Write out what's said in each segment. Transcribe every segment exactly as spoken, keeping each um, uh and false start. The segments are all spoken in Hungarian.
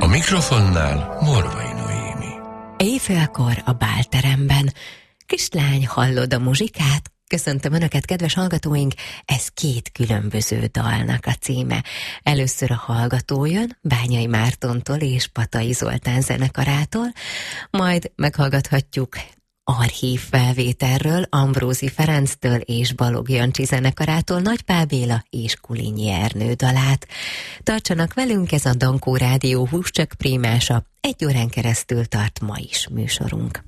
mikrofonnál Morvai Noémi. Éjfélkor a bálteremben. Kislány, hallod a muzsikát? Köszöntöm Önöket, kedves hallgatóink! Ez két különböző dalnak a címe. Először a hallgató jön, Bányai Mártontól és Patai Zoltán zenekarától, majd meghallgathatjuk archív felvételről Ambrózi Ferenctől és Balog Jancsi zenekarától Nagy Pál Béla és Kulinyi Ernő dalát. Tartsanak velünk, ez a Dankó Rádió Húscsök prímása. Egy órán keresztül tart ma is műsorunk.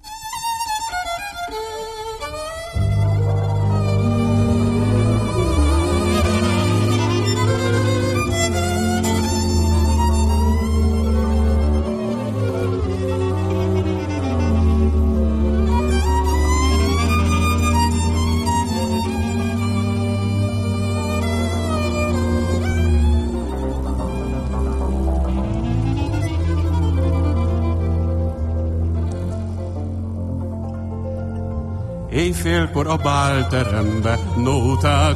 Éjfélkor a bálterembe nótát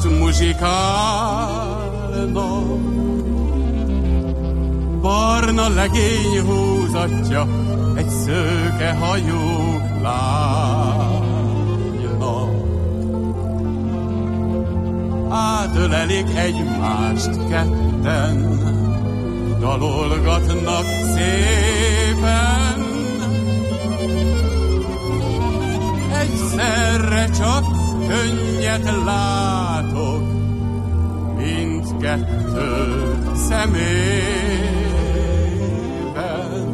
muzsikálnak. Barna legény húzatja egy szőke hajú lánynak. Átölelik egymást ketten, dalolgatnak szépen. Egyszerre csak könnyet látok mindkettő szemében.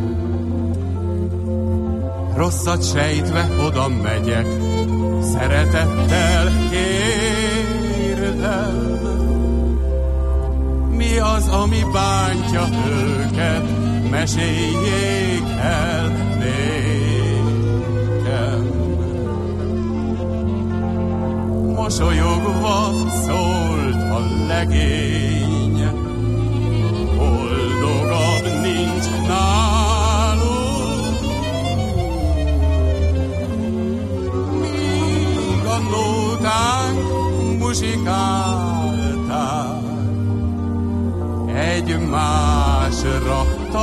Rosszat sejtve oda megyek, szeretettel kérdem, mi az, ami bántja őket, meséljék el nékem. Mosolyogva szólt a legény, boldogabb nincs nálunk. Míg a nótánk muzsikálták, egymásra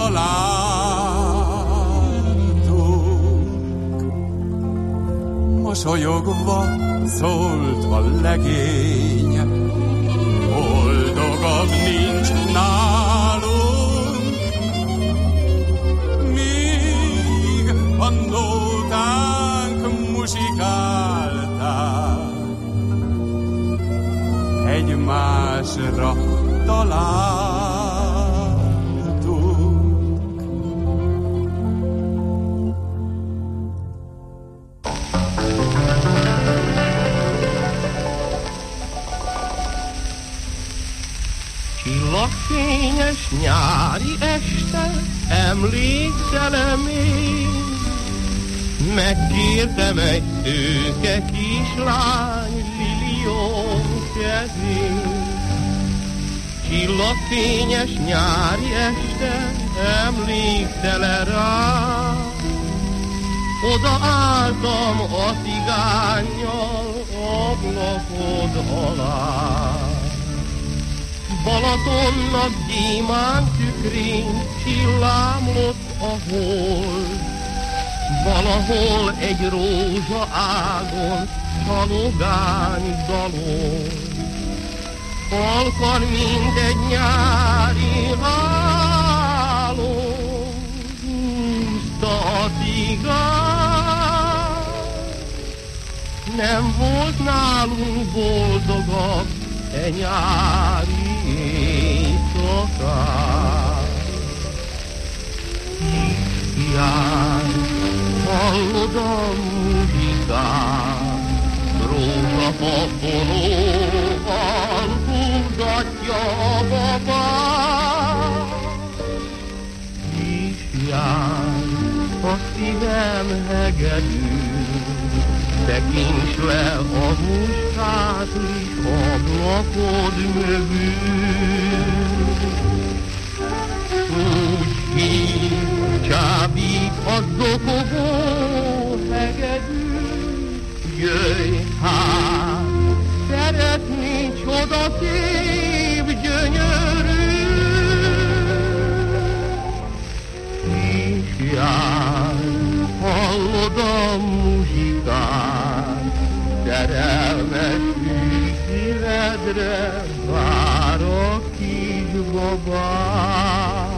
találtunk. Mosolyogva szólt a legény, boldogabb nincs nálunk. Míg a nótánk muzsikálták, egymásra találtunk. Csillagfényes nyári este, emlékszel-e még? Megkértem egy szőke kislány liliom kezét. Csillagfényes nyári este, emlékszel-e rá? Oda álltam a cigánnyal ablakod alá. Balatonnak gyémánt tükrén csillámlott a hold. Valahol egy rózsa ágon csalogány dalol. Halkan, mint egy nyári álom, húzta a cigány. Nem volt nálunk boldogabb e nyári éjszakán. Hiány, hallod a muzsikát, rózsafa forróval húzatja a babát. Kislány, a szívem hegedű, tekints le a muskátlis ablakod mögül. Úgy hív, csábít a zokogó hegedű, jöjj hát, szeretni csodaszép gyönyörű. Örökre vár a kisbabám.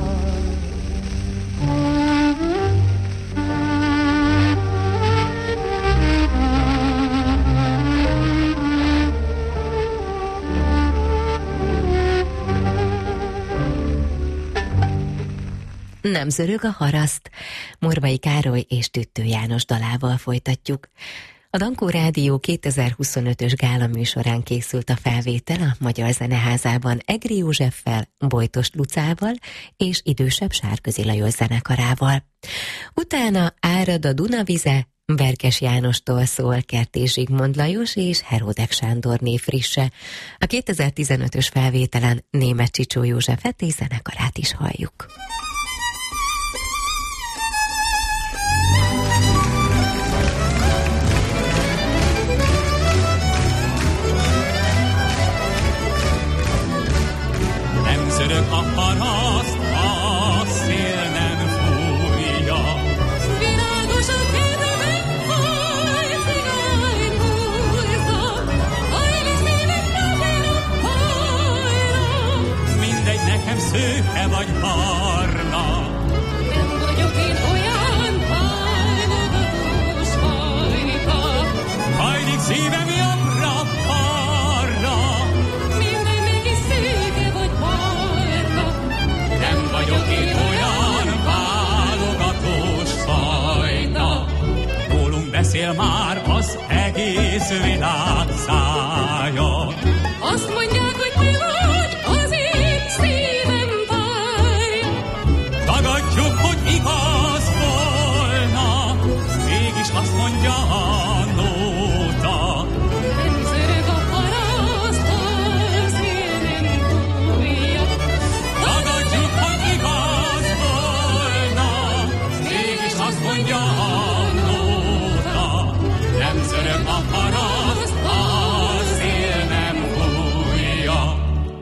Nem zörög a haraszt, Morvai Károly és Tüttő János dalával folytatjuk. A Dankó Rádió kétezer-huszonötös gála műsorán készült a felvétel a Magyar Zeneházában Egri Józseffel, Bojtos Lucával és idősebb Sárközi Lajos zenekarával. Utána Árad a Dunavize, Berkes Jánostól szól Kertész Zsigmond Lajos és Heródek Sándorné frisse. A kétezer-tizenötös felvételen Németh Csicsó Józsefet és zenekarát is halljuk. Zörög a paraszt, a szél nem fújja. Virágos a kedvem, haj, cigány húzza, hajli szívek napjára, hajra. Mindegy, nekem szőke vagy barna. Nem vagyok én olyan válogatós fajta. Hajlik szívem jobbra, balra. Minden mégis szőke vagy barna. Nem vagyok én olyan válogatós fajta. Rólunk beszél már az egész világ szája. Azt mondják, hogy te vagy az én szívem fáj. Tagadjuk, hogy igaz volna, mégis azt mondja a nóta. Nem zörög a paraszt, a szél nem fújja. Tagadjuk, hogy igaz volna, mégis azt mondja a nóta. Nem zörög a paraszt, a szél nem fújja.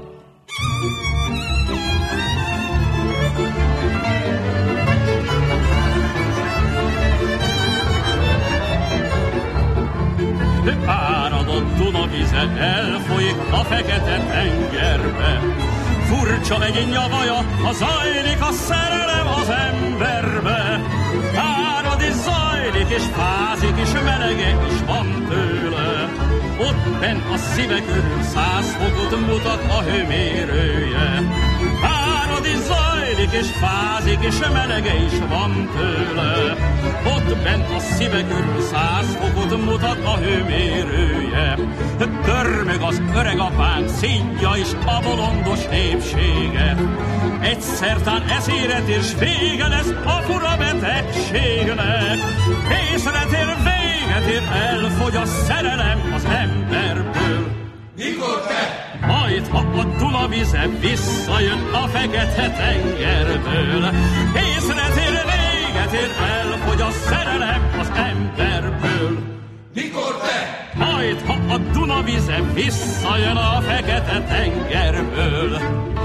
Áradott Dunavize elfolyik a fekete tengerbe. Furcsa egy nyavaja, ha zajlik a szerelem az emberbe. Árad és zajlik, és fázik, és melege is van tőle. Ott benn a szíve körül száz fokot mutat a hőmérője. Árad és zajlik, és fázik, és melege is van tőle. Ott benn a szíve körül száz fokot mutat a hőmérője. Törmög az öreg apánk szídja is a bolondos népséget. Egyszertán eszére tér, s vége lesz a fura betegségnek. Észre tér, véget ér, elfogy a szerelem az emberből. Mikor te? Majd, ha a Dunavize visszajön a fekete tengerből. Észre tér, véget ér, elfogy a szerelem az emberből. Mikor te? Majd, ha a Dunavize visszajön a fekete tengerből.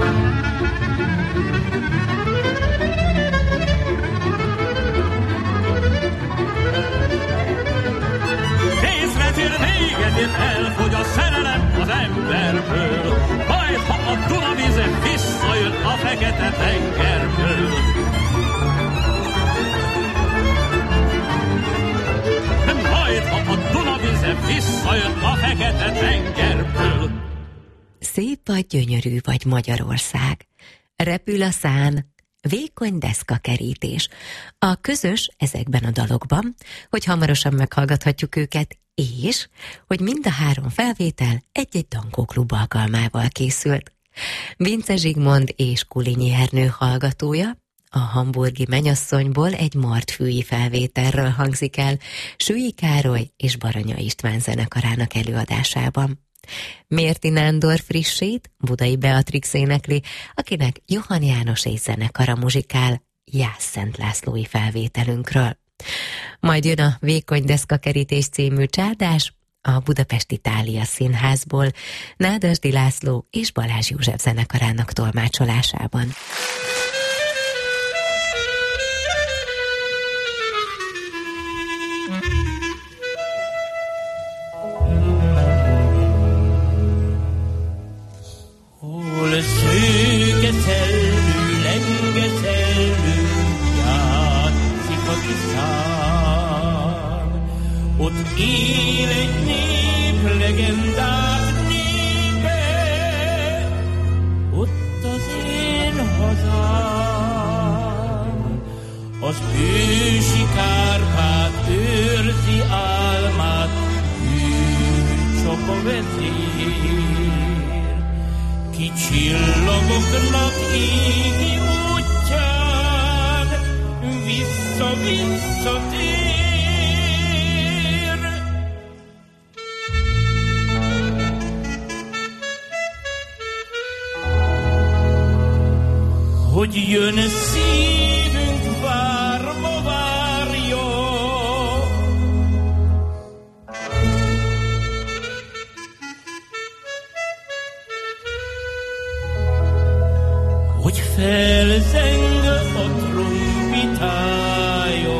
Észre tér, véget ér, elfogy a szerelem az emberből. Majd, ha a Dunavize visszajön a fekete tengerből. Majd, ha a Dunavize visszajön a fekete tengerből. Szép vagy, gyönyörű vagy Magyarország. Repül a szán, vékony deszkakerítés. A közös ezekben a dalokban, hogy hamarosan meghallgathatjuk őket, és hogy mind a három felvétel egy-egy Dankó-klub alkalmával készült. Vince Zsigmond és Kulinyi Ernő hallgatója a hamburgi Mennyasszonyból egy martfűi felvételről hangzik el Sülly Károly és Baranya István zenekarának előadásában. Mérti Nándor frissét Budai Beatrix énekli, akinek Johann János és zenekara muzsikál Jász Szent Lászlói felvételünkről. Majd jön a Vékony deszkakerítés című csádás a Budapesti Thália Színházból Nádasdy László és Balázs József zenekarának tolmácsolásában. az ősi Kárpát őrzi álmát, ő csak a vezér, ki csillagoknak égi útján vissza-visszatér. Hogy jön szívünk, várva várja, hogy felzeng a trombitája.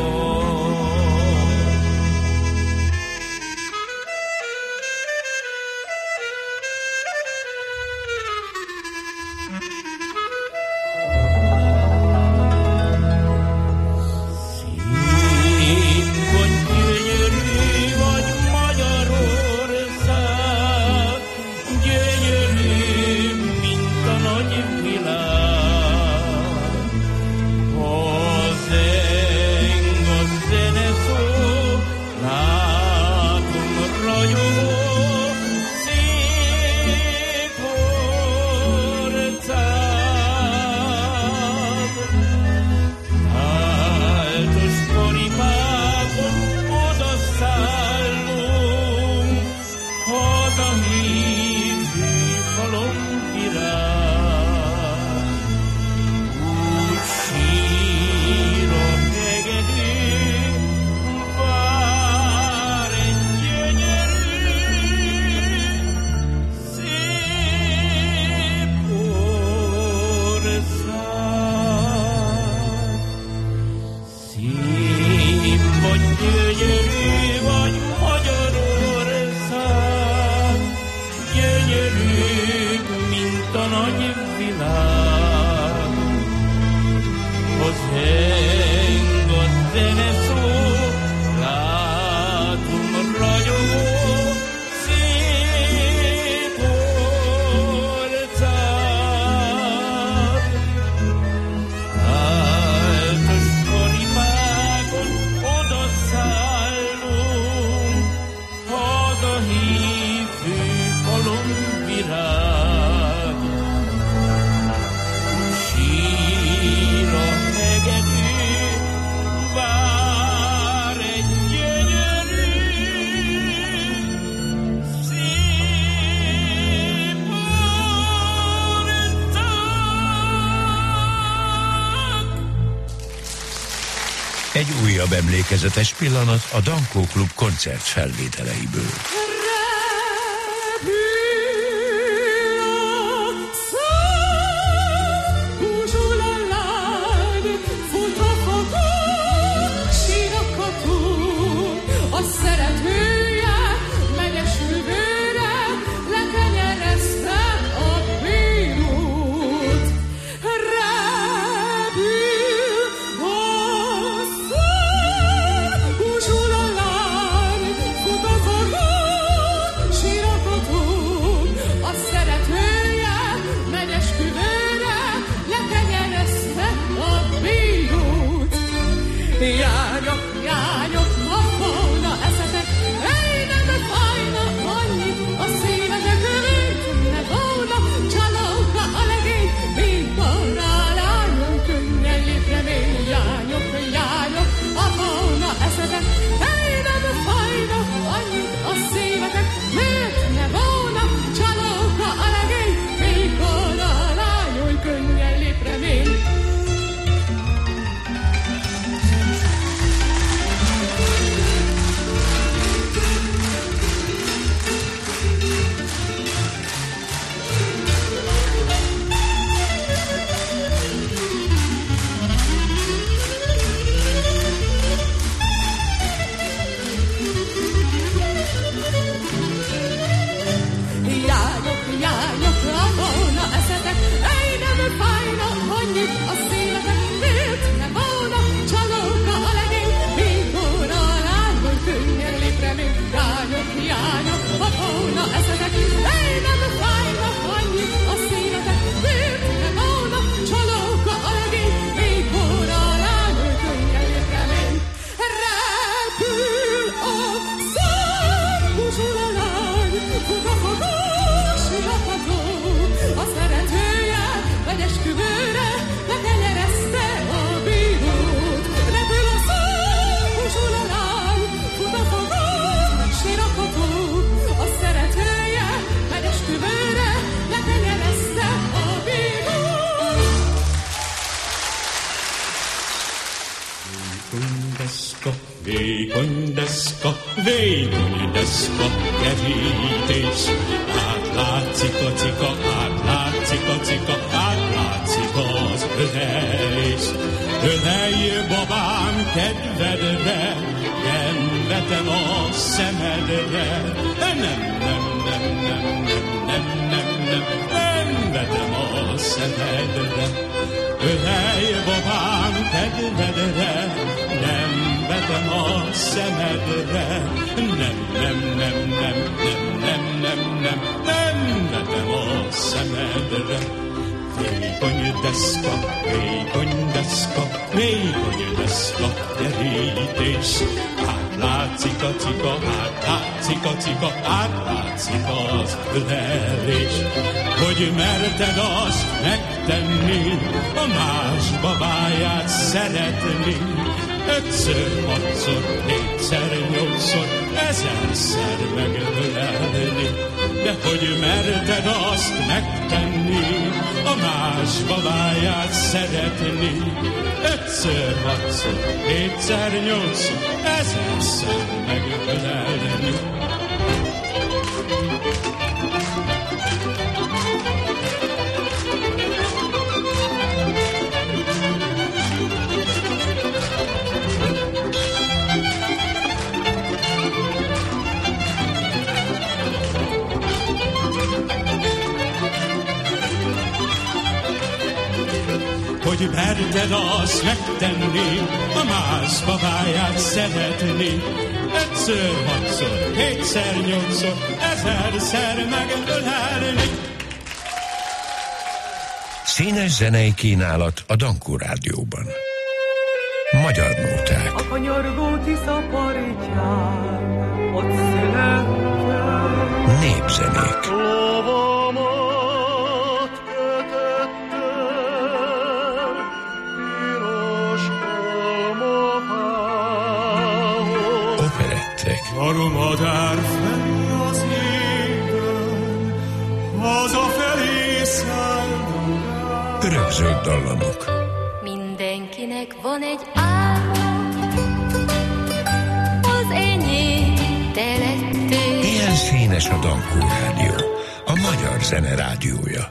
Egy újabb emlékezetes pillanat a Dankó Klub koncert felvételeiből. Uzsula láng, fut a forró, deszka, vékony deszka, vékony deszka, kerítés. Átlátszik a cika, átlátszik a cika, átlátszik az ölelés. Ölelj, babám, kedvedre, nem vetem a szemedre. Nem, nem, nem, nem, nem, nem, nem, nem, nem vetem a szemedre. Ölelj, babám, kedvedre, nem vetem a szemedre. Nem, nem, nem, nem, nem, nem, nem, nem, nem vetem a szemedre. Vékony deszka, vékony deszka, vékony deszka, kerítés. Átlátszik a cika, átlátszik a cika, átlátszik az ölelés. Hogy merted azt megtenni, a más babáját szeretni. Ötször, hatszor, hétszer, nyolcszor, ezerszer megölelni. De hogy merted azt megtenni, a más babáját szeretni. Ötször, hatszor, hétszer, nyolcszor, ezerszer megölelni. Hogy merted azt megtenni, a más babáját szeretni. Ötször, hatszor, hétszer, nyolcszor, ezerszer megölelni. Színes zenei kínálat a Dankó Rádióban. Magyar nóták. A kanyargó Tisza partján, ott születtem. Népzenék. Harmadár fenn az égen, hazafelé szállunk. Örökzöld dallamok. Mindenkinek van egy álma, az enyém te lettél. Ilyen színes a Dankó Rádió, a magyar zene rádiója.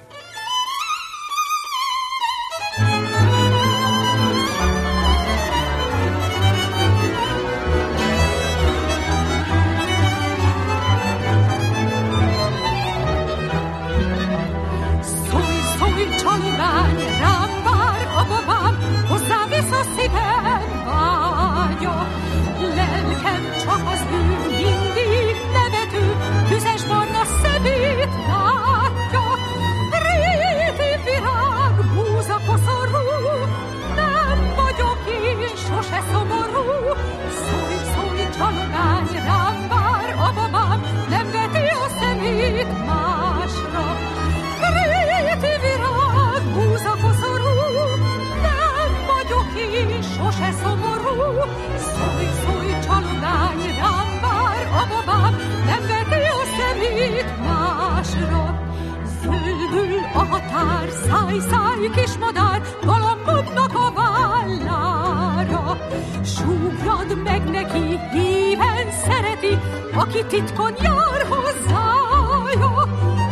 Száj, száj, kis madár, galambodnak a vállára. Súgjad meg neki, híven szereti, aki titkon jár hozzája.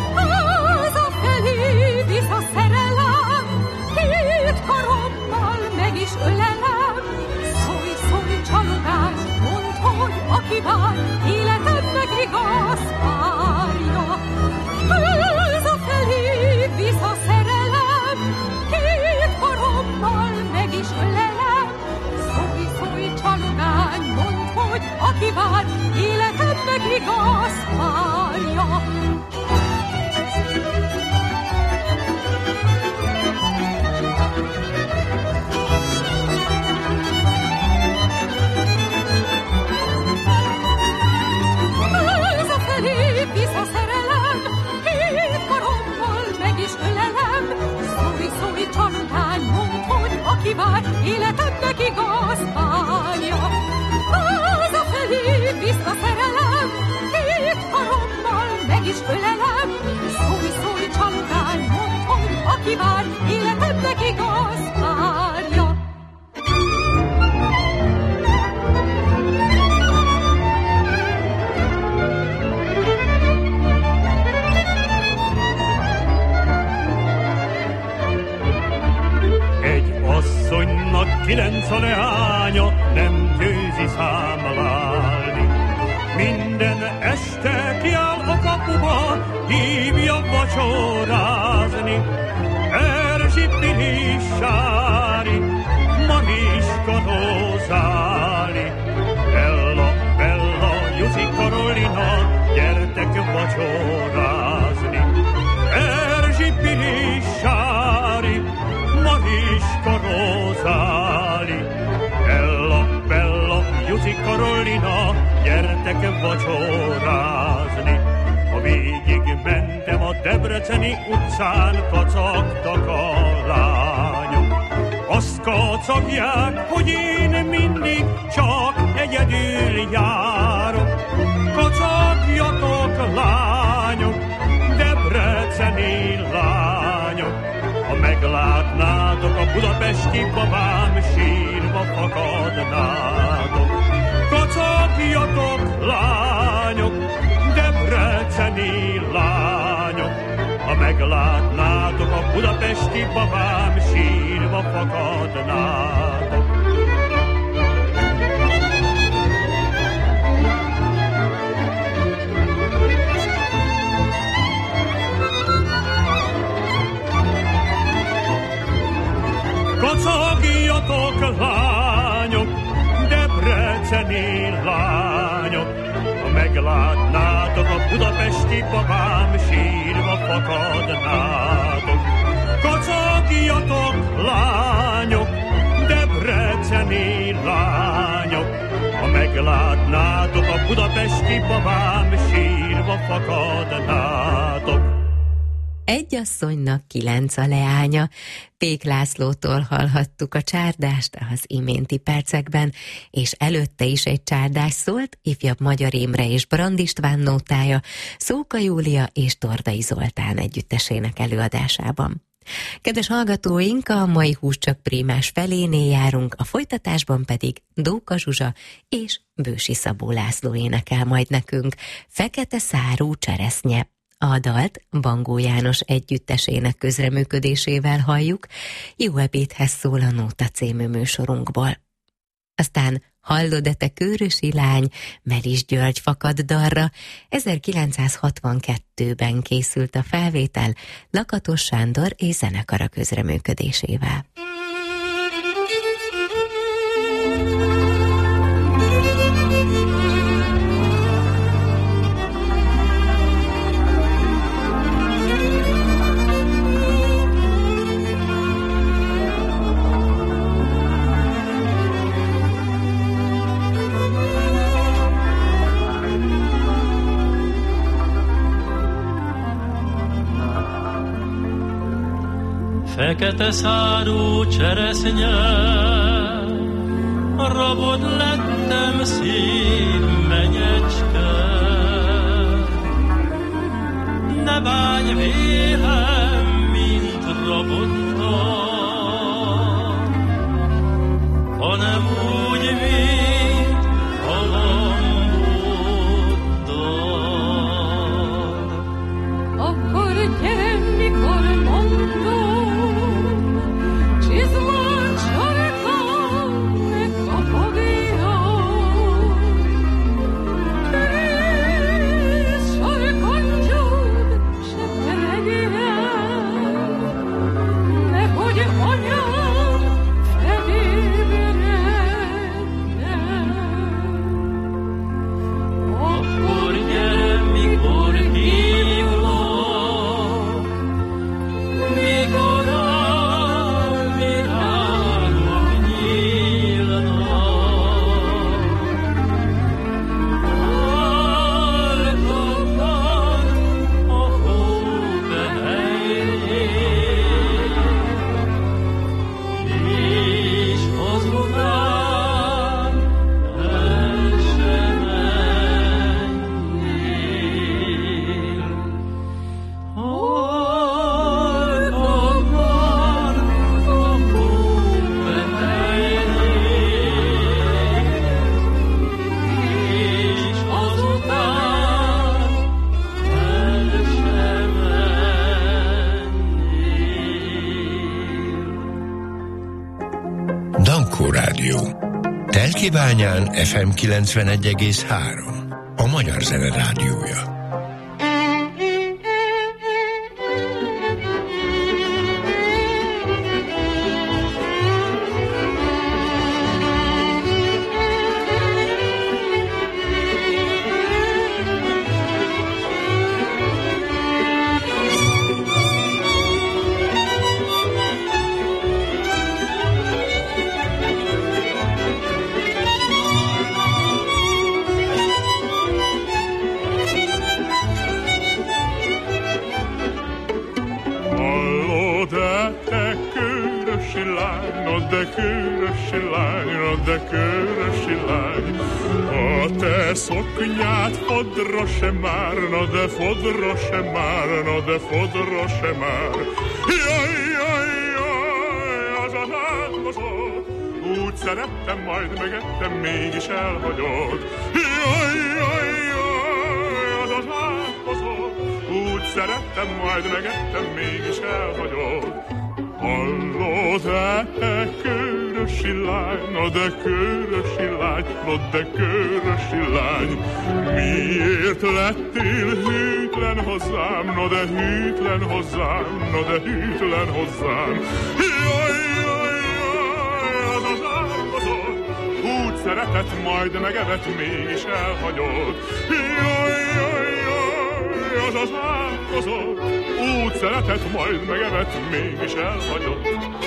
Hazafelé visz a szerelem, két karommal meg is ölelem. Szólj, szólj, csalogány, mondd, hogy aki vár, életed meg igaz párja. Hazafelé visz a szerelem, két karommal meg is ölelem. Szólj, szólj, csalogány, mondd, hogy aki vár, életed meg igaz párja. Hazafelé visz a szerelem, két karommal meg is ölelem. Szólj, szólj, csalogány, mondd, hogy aki vár, életed meg igaz párja. Hazafelé visz a szerelem, két karommal meg is ölelem. Szólj, szólj, csalogány, mondd, hogy aki vár, életed meg igaz párja. annak kilenc a leánya nem győzi számlálni. Minden este kiáll a kapuba, hívja vacsorázni. Erzsi, Pili, Sári, Mariska, Rozáli, Ella, Bella, Jussi, Karolina, gyertek vacsorázni. Erzsi, Pili, Sári, Mariska, Rozáli, Ella, Bella, Jussi, Karolina, gyertek vacsorázni. Ha végig mentem a Debreceni utcán, kacagtak a lányok. Azt kacagják, hogy én mindig csak egyedül járok. Kacagjatok, lányok, debreceni lányok. Ha meglátnátok a budapesti babám, sírva fakadnátok. Kacagjatok, lányok, debreceni lányok. Ha meglátnátok a budapesti babám, sírva fakadnátok. Kacagjatok, lányok, debreceni lányok. Ha meglátnátok a budapesti babám, sírva fakadnátok. Kacagjatok, lányok, debreceni lányok. Ha meglátnátok a budapesti babám, sírva fakadnátok. Egy asszonynak kilenc a leánya. Pék Lászlótól hallhattuk a csárdást az iménti percekben, és előtte is egy csárdás szólt ifjabb Magyar Imre és Brand István nótája, Szóka Júlia és Tordai Zoltán együttesének előadásában. Kedves hallgatóink, a mai Hús csak prímás felénél járunk, a folytatásban pedig Dóka Zsuzsa és Bősi Szabó László énekel majd nekünk Fekete szárú cseresznye. A dalt Bangó János együttesének közreműködésével halljuk, Jó ebédhez szól a Nóta című műsorunkból. Aztán Hallod-e te kőrösi lány, Meris György fakad dalra, ezerkilencszázhatvankettőben készült a felvétel Lakatos Sándor és zenekara közreműködésével. Fekete szárú cseresznye, rabod lettem szívmenyecske. Ne bánj vélem, mint rabodtal, hanem úgy, mint halamboddal. Akkor gyere, mikor mondom, anyám, fedélre Dankó Rádió. Telkibányán ef em kilencvenegy egész három. A Magyar Zene Rádiója. Szoknyát fodra sem már, na de fodra sem már, na de fodra sem már. Jaj, jaj, jaj, az az álmozó, úgy szerettem, majd megettem, mégis elhagyott. Jaj, jaj, jaj, az az álmozó, úgy szerettem, majd megettem, mégis elhagyott. Hallod-e, te körösi lány, no de körösi lány, no de körösi lány, miért lettél hűtlen hozzám, no de hűtlen hozzám, no de hűtlen hozzám. Jaj, jaj, jaj, az az álmozod, úgy szeretett, majd megevett, mégis elhagyott. Jaj, jaj, jaj, az az álmozod, úgy szeretett, majd megevett, mégis elhagyott.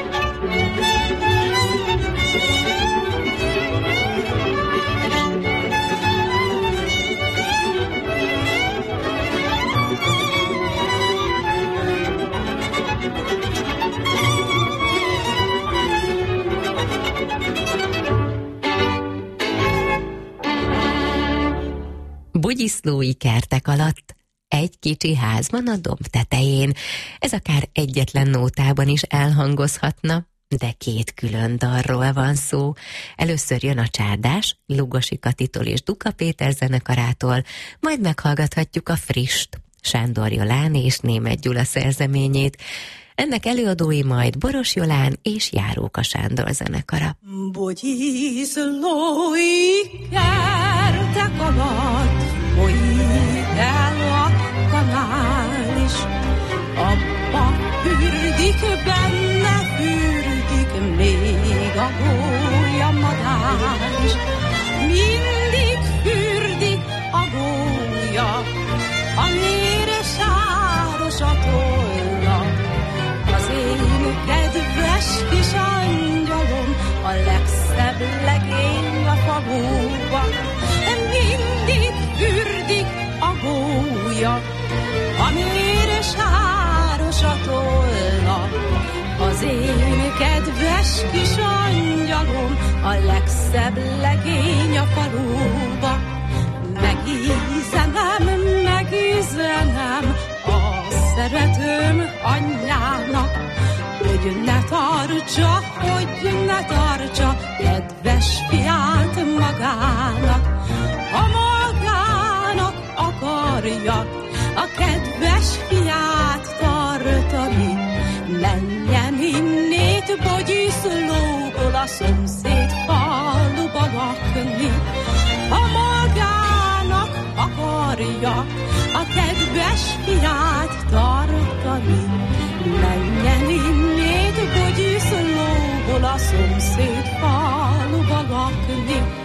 Bugyiszlói kertek alatt, egy kicsi házban a domb tetején. Ez akár egyetlen nótában is elhangozhatna, de két külön dalról van szó. Először jön a Csárdás, Lugosi Katitól és Duka Péter zenekarától, majd meghallgathatjuk a Frist, Sándor Jolán és Németh Gyula szerzeményét. Ennek előadói majd Boros Jolán és Járóka Sándor zenekara. Bugyiszlói kertek alatt folyik el a kanál is, abba fürdik, benne fürdik, még a gólyamadár is. Mindig fürdik a gólya, a mére sáros a tolla. Az én kedves kis angyalom, a legszebb legény a faluba. Mindig fürdik a gólya, a mére sáros a tolla. Az én kedves kis angyalom, a legszebb legény a faluba. Megízenem, megízenem a szeretőm anyjának, hogy ne tartsa, hogy ne tartsa kedves fiát magának. Ha magának akarja a kedves fiát tartani, menjen innét Bugyiszlóból a szomszéd faluba lakni. Ha magának akarja a kedves fiát tartani, menjen innét Bugyiszlóból a szomszéd faluba lakni.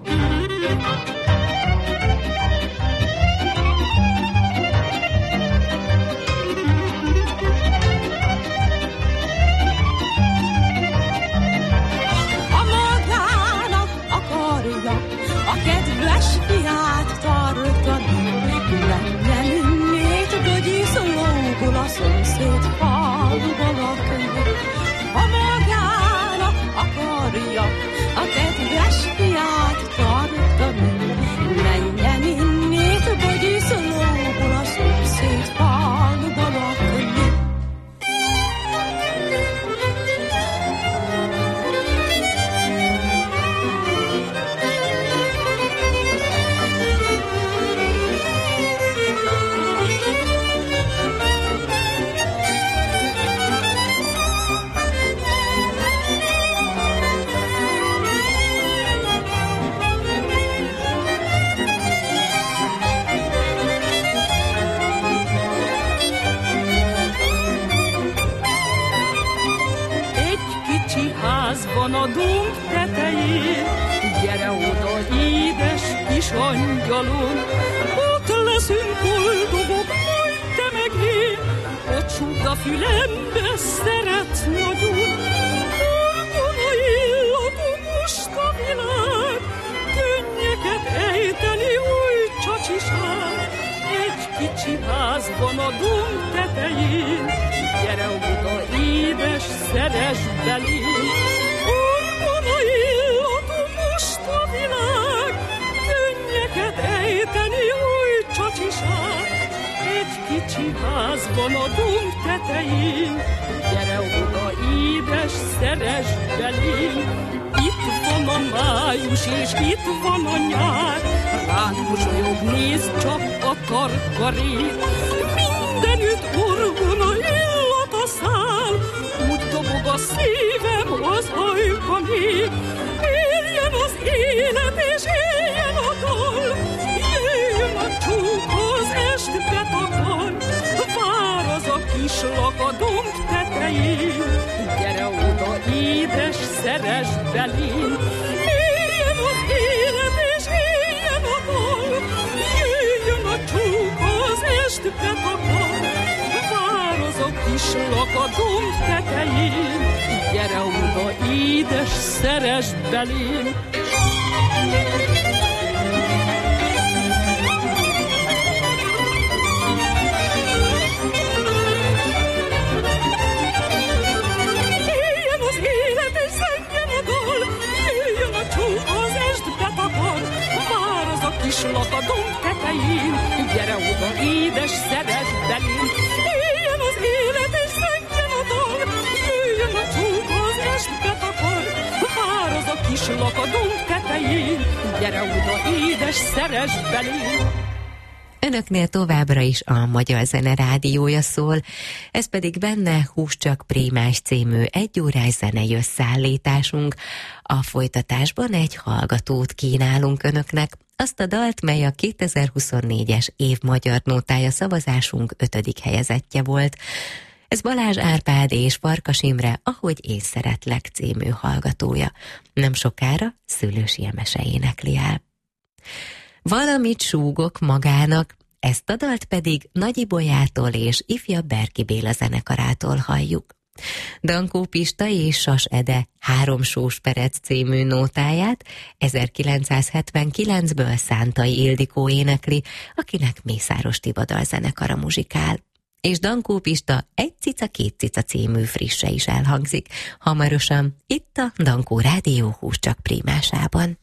Ha magának akarja a kedves fiát tartani, menjen innét Bugyiszlóból a szomszéd faluba lakni. Ha magának akarja a domb tetején. Gyere oda, édes kis angyalom, ott leszünk boldogok, majd te meg én. Ott súgd a fülembe, szeretsz nagyon, orgona illatú most a világ. Könnyeket ejteni, új csacsiság, egy kicsi házban a domb tetején. Gyere oda, édes, szeress belém, orgona illatú most a világ. Könnyeket ejteni, új csacsiság, egy kicsi házban a domb tetején. Gyere oda, édes, szeress belém, itt van a május és itt van a nyár. Rád mosolyog, nézd csak a karkarét, mindenütt orgona illat a szál. Úgy dobog a szívem az ajka még, éljen az élet és éljen a dal. Jöjjön a csók, az est betakar, vár az a kislak a domb tetején. Gyere oda, édes, szeress belém, éljen az élet és éljen a dal. Jöjjön a csók, az est betakar, vár az a kislak a domb tetején. Gyere oda, édes, szeress belém. Kislak a domb tetején, gyere oda, édes, szeress belém. Éljen az élet és szentjen a dal, jöjjön a csók, az est betakar. Vár az a kislak a domb tetején, gyere oda, édes, szeress belém. Önöknél továbbra is a Magyar Zene Rádiója szól, ez pedig benne Hús csak Prémás című egyórás zenei összeállításunk. A folytatásban egy hallgatót kínálunk önöknek, azt a dalt, mely a kétezer-huszonnégyes év magyar nótája szavazásunk ötödik helyezettje volt. Ez Balázs Árpád és Farkas Imre, Ahogy én szeretlek című hallgatója. Nem sokára Szőlősi Emese énekli el. Valamit súgok magának, ezt a dalt pedig Nagy Ibolyától és ifjabb Berki Béla zenekarától halljuk. Dankó Pista és Sas Ede Három sós perec című nótáját ezerkilencszázhetvenkilencből Szántai Ildikó énekli, akinek Mészáros Tivadar zenekara muzsikál. És Dankó Pista Egy cica, két cica című frisse is elhangzik. Hamarosan itt a Dankó Rádió Hús csak Prímásában.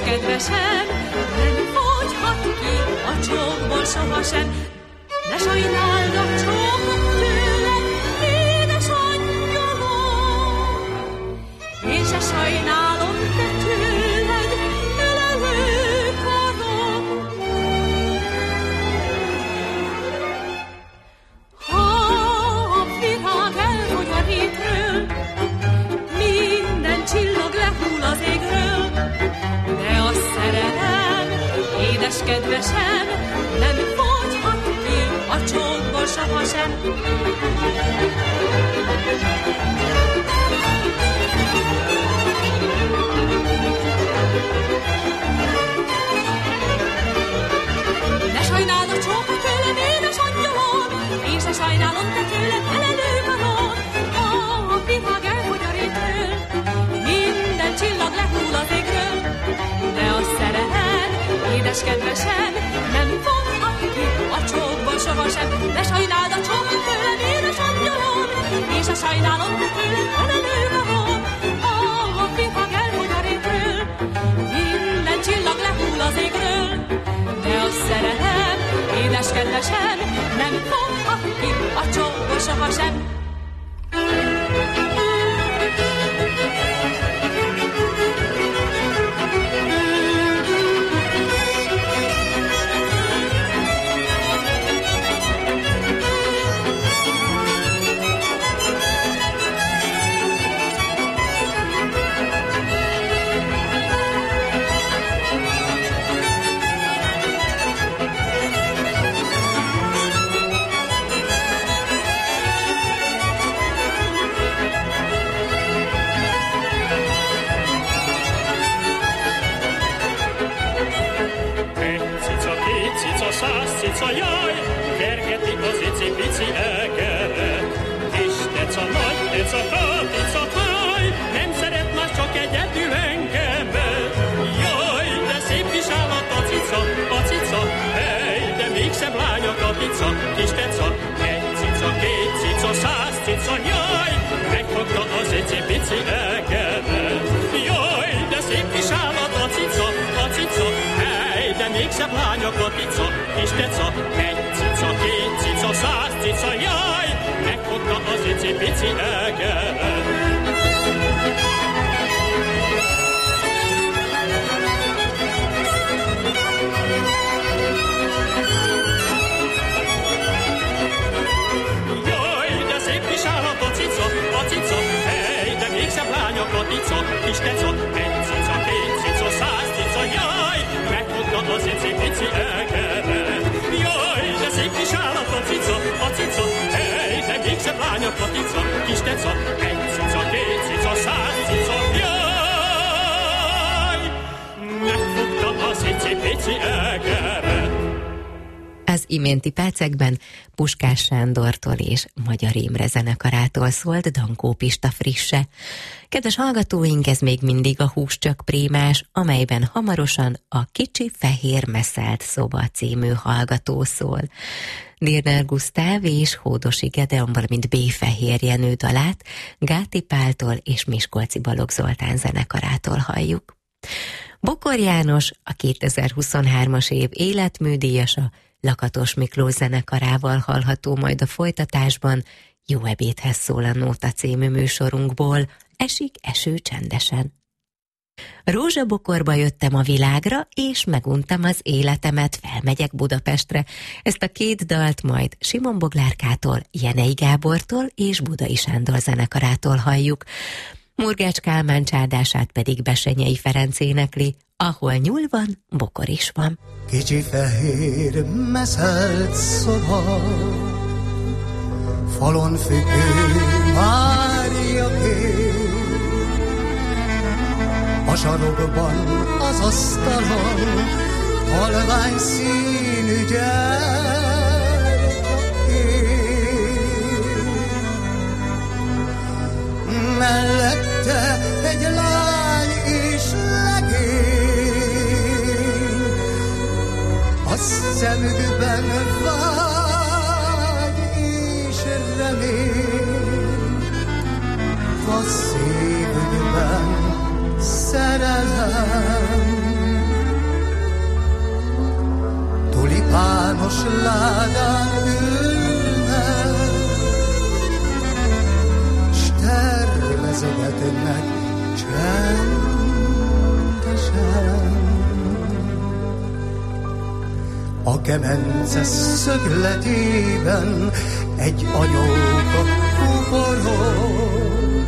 kedvesem, nem fogyhat ki a csókból sohasem. Ne sajnáld a csókot tőled, édes angyalom, én se sajnálom te tőled, ölelő karom. Ha a virág elfogy a rétről, minden csillag lehull az égről, de a szerelem, édes kedvesem, nem fogyhat ki a csókból sohasem. Ne sajnáld a csókot tőlem, édes angyalom, én se sajnálom te tőled, ölelő karom. Ha a virág elfogy a rétről, minden csillag lehull az égről, de a szerelem, édes kedvesem, nem fogyhat ki a csókból sohasem. Ne sajnáld a csókot tőlem, édes angyalom, én se sajnálom te tőled, ölelő karom. Ha a virág elfogy a rétről, minden csillag lehull az égről, de a szerelem, édes kedvesem, nem fogyhat ki a csókból sohasem. Száz cica, jaj, kergeti az icipici egeret. Kis teca, nagy teca, kática, táj, nem szeret már csak egyedül engemet. Jaj, de szép kis állat a cica, a cica, hely, de mégsem lány a katica. Kis teca, egy cica, két cica, száz cica, jaj, megfogta az icipici egeret. Jaj, de szép kis állat a cica, a cica, hely, de mégsem lány a katica. Kis teca, egy cica, két cica, száz cica, jaj, megfogta az icipici egeret. Jaj, de szép kis állat a cica, a cica, hely, de mégsem lány a katica. Kis teca, egy cica, két cica, száz cica, jaj, megfogta az icipici egeret. Jaj, de szép kis állat a cica, a cica, hely, de mégsem lány a katica. Kis teca, egy cica, két cica, száz cica, jaj, megfogta az icipici egeret. Az iménti percekben Puskás Sándortól és Magyar Imre zenekarától szólt Dankó Pista frisse. Kedves hallgatóink, ez még mindig a Hús csak prémás, amelyben hamarosan a Kicsi fehér meszelt szoba című hallgató szól. Dirner Gusztáv és Hódosi Gedeon, valamint B. Fehér Jenő dalát Gáti Páltól és Miskolci Balogh Zoltán zenekarától halljuk. Bokor János, a kétezer-huszonhármas év életműdíjasa, Lakatos Miklós zenekarával hallható majd a folytatásban. Jó ebédhez szól a Nóta című műsorunkból, esik eső csendesen. Rózsabokorba jöttem a világra, és meguntam az életemet, felmegyek Budapestre. Ezt a két dalt majd Simon Boglárkától, Jenei Gábortól és Budai Sándor zenekarától halljuk. Murgács Kálmán csárdását pedig Bessenyei Ferenc énekli, ahol nyúl van, bokor is van. Kicsi fehér meszelt szoba, falon függő Mária kép, a sarokban az asztalon halvány színű gyertyakép, mellette egy lány és legény, a szemükben vágy és remény, a szívükben szerelem. nézegetnek csendesen. A kemence szögletében egy anyóka kuporog,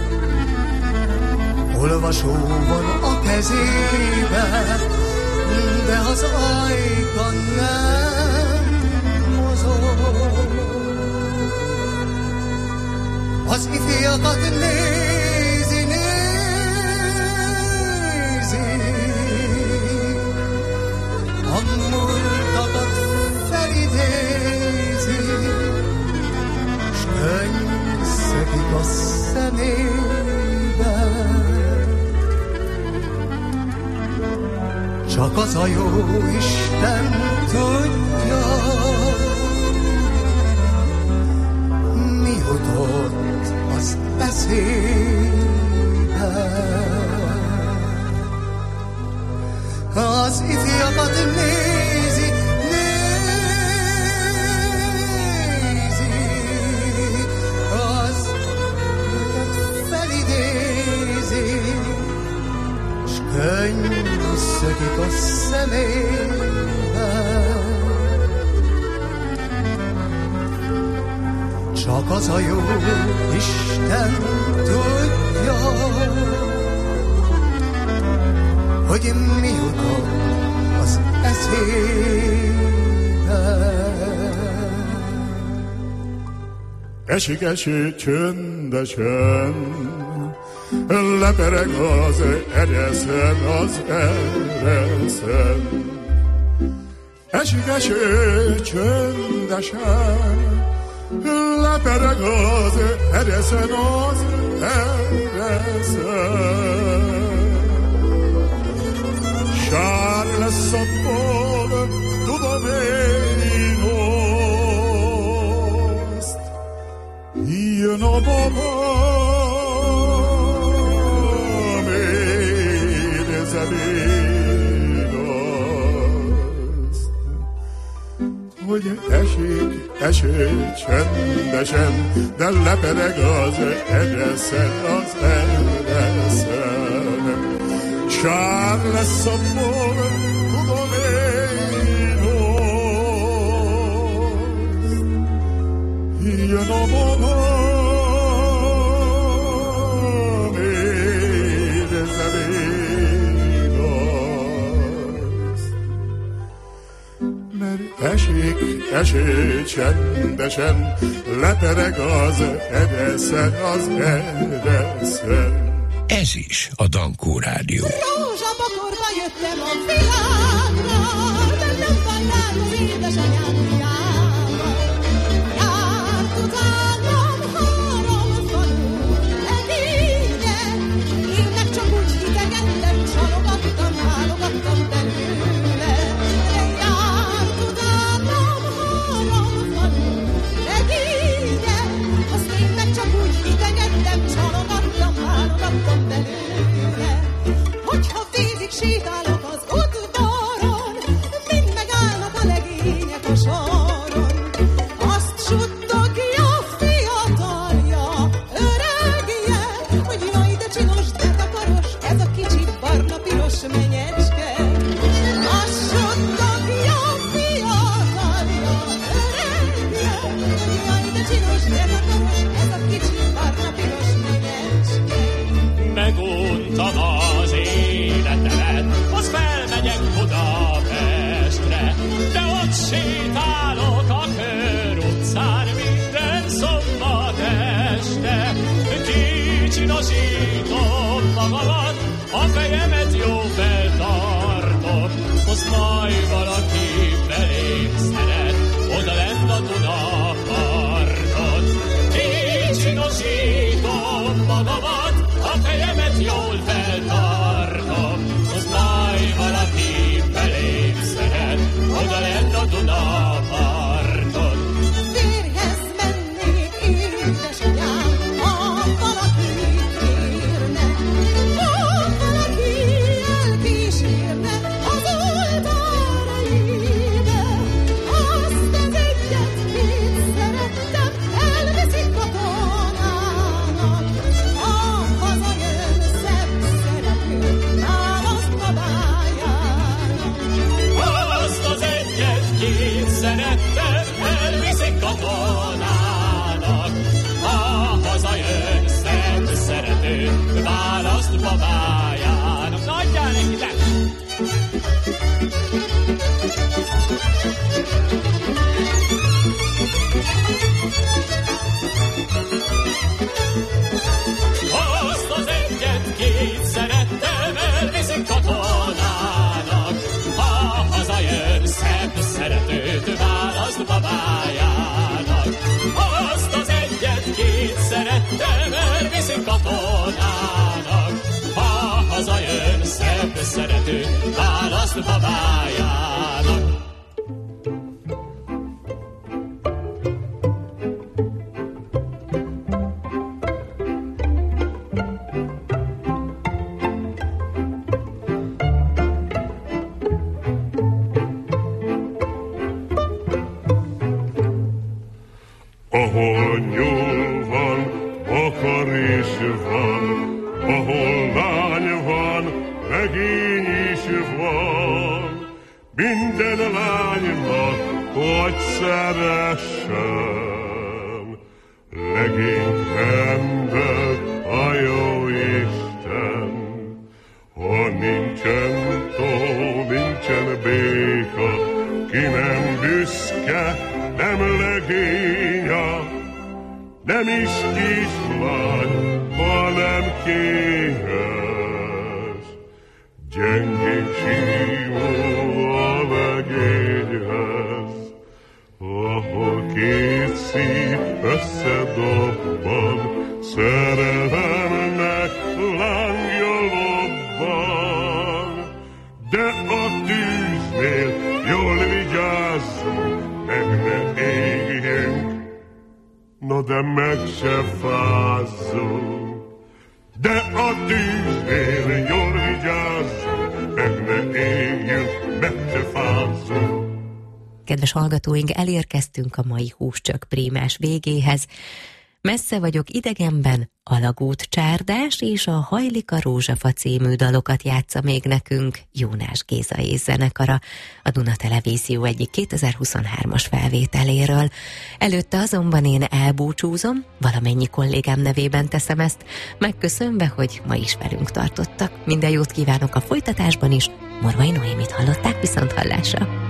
olvasó van a kezében, de az ajka nem mozog. Az ifjakat nézi, nézi, a múltakat felidézi, s könyszegik a szemébe. Csak az a jó Isten tudja, mi jutott az eszébe. Az ifjakat nézi, nézi, az felidézi, s könnyű szökik a szemébe. Csak az a jó Isten tudja, hogy mi jutott az eszébe. Esik eső csöndesen, lepereg az ereszen, az ereszen. Esik eső csöndesen, lepereg az ereszen, az ereszen. Sár lesz a bol, tudom én azt, jön a babám, érzem én azt, hogy esik eső csendesen, de lepereg az ereszen, az ereszen. Sár lesz a bol, tudom én azt, jön a babám, érzem én azt. Mert esik eső csendesen, lepereg az ereszen, az ereszen. Ez is a Dankó Rádió. Rózsabokorba jöttem a világra, de nem van rám az édesanyám hiába. Járt utánam három falu, egénye, én meg csak úgy hidegettem, csalogattam, válogattam belőle. Járt utánam három falu, egénye, azt én meg csak úgy hidegettem, csalogattam, válogattam belőle. Hogyha végig sétálok az udvaron, mind megállnak a legények a soron. Azt suttogja fiatalja, öregje, hogy jaj, de csinos, de takaros, ez a kicsi barna-piros menyecske. Azt suttogja fiatalja, öregje, hogy jaj, de csinos, de takaros, ez a kicsi barna-piros menyecske. Meguntam az életemet, az felmegyek Budapestre, de ott sétálok a körutcán minden szombat este. Kicsinosítom magamat, a fejemet jó feltartom, azt majd valaki belém szeret, oda lent a Dunaparton. Kicsinosítom magamat, a fejemet jól feltartom, az majd valaki belém szeret, oda lent a Dunaparton. Férjhez mennék, édesanyám, ha valaki kérne, ha valaki választ babájának. Na, adjál neki, le! Azt az egyet-két szerettem, elviszik katonának. Ha hazajön, szebb szeretőt választ babájának. Azt az egyet-két szerettem, elviszik katonának. Ha hazajön, szebb szeretőt választ babájának. Ahol nyúl van, bakar is van, ahol lány van, legény is van. Minden lánynak, hogy szeressen, legényt rendelt a jó Isten. Ha nincsen tó, nincsen béka, ki nem büszke, nem legénya, nem is kislány, hanem kéhes. Gyengén simul a legényhez, ahol két szív összedobban, szerelemnek lángja lobban. De a tűznél jól vigyázzunk, meg ne éljünk, no de meg se fázzunk. De a tűznél jól vigyázzunk, meg ne éljünk, meg se fázzunk. Kedves hallgatóink, elérkeztünk a mai Húscsök prímás végéhez. Messze vagyok idegenben, Alagút csárdás és a Hajlik a rózsafa című dalokat játsza még nekünk Jónás Géza és zenekara a Duna Televízió egyik kétezer-huszonhármas felvételéről. Előtte azonban én elbúcsúzom, valamennyi kollégám nevében teszem ezt, megköszönve, hogy ma is velünk tartottak. Minden jót kívánok a folytatásban is, Morvai Noémit hallották, viszont hallásra.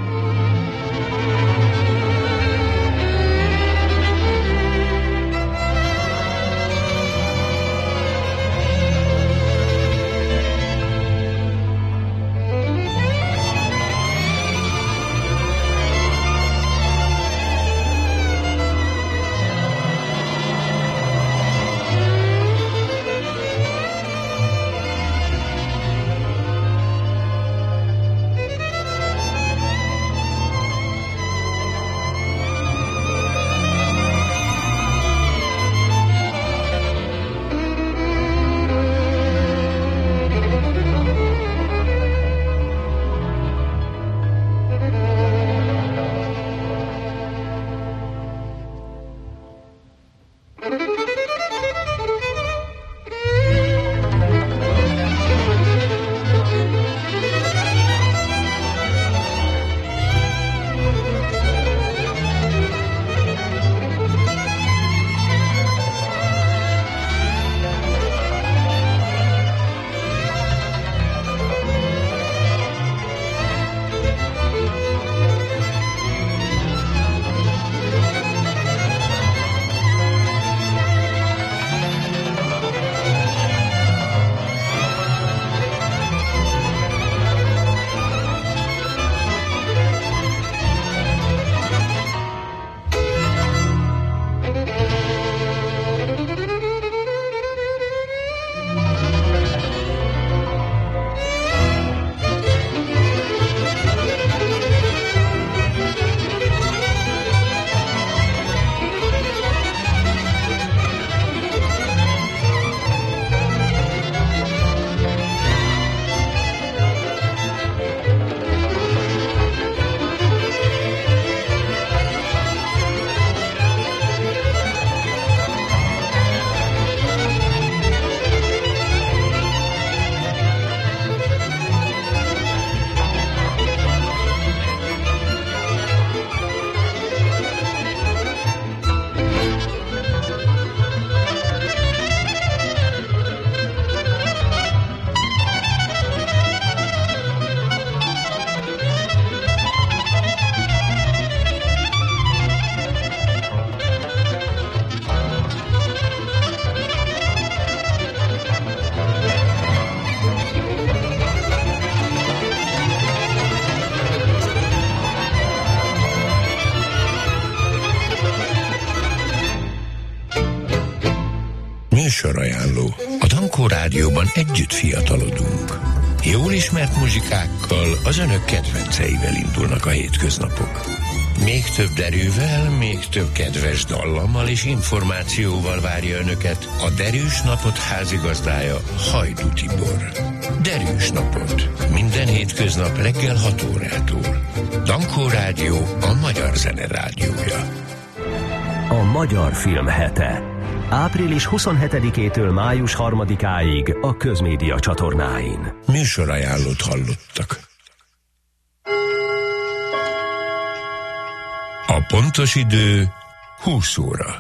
Műsorajánló. A Dankó Rádióban együtt fiatalodunk. Jól ismert muzsikákkal, az önök kedvenceivel indulnak a hétköznapok. Még több derűvel, még több kedves dallammal és információval várja önöket a Derűs Napot házigazdája, Hajdú Tibor. Derűs Napot. Minden hétköznap reggel hat órától. Dankó Rádió, a magyar zene rádiója. A Magyar Film Hete. április huszonhetedikétől május harmadikáig a Közmédia csatornáin. Műsorajánlót hallottak. A pontos idő húsz óra.